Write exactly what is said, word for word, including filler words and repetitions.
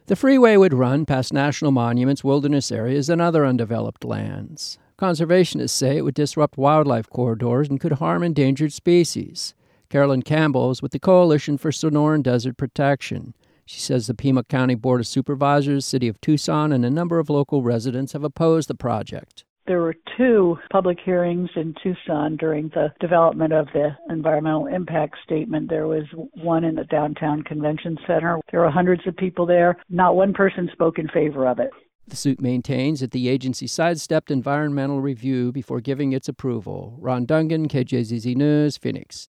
The freeway would run past national monuments, wilderness areas, and other undeveloped lands. Conservationists say it would disrupt wildlife corridors and could harm endangered species. Carolyn Campbell is with the Coalition for Sonoran Desert Protection. She says the Pima County Board of Supervisors, City of Tucson, and a number of local residents have opposed the project. There were two public hearings in Tucson during the development of the environmental impact statement. There was one in the downtown convention center. There were hundreds of people there. Not one person spoke in favor of it. The suit maintains that the agency sidestepped environmental review before giving its approval. Ron Dungan, K J Z Z News, Phoenix.